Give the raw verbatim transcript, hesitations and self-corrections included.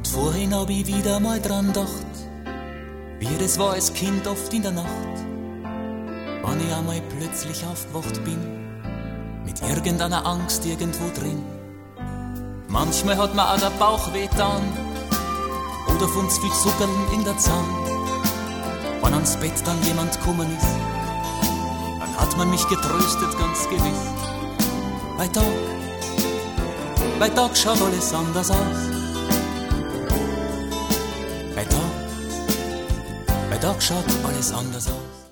vorhin hab ich wieder mal dran gedacht, wie das war als Kind oft in der Nacht, wann ich einmal plötzlich aufgewacht bin, mit irgendeiner Angst irgendwo drin. Manchmal hat mir auch der Bauch wehtan, oder von zu viel Zuckerl in der Zahn. Wenn ans Bett dann jemand gekommen ist, dann hat man mich getröstet, ganz gewiss. Bei Tag, bei Tag schaut alles anders aus. Bei Tag, bei Tag schaut alles anders aus.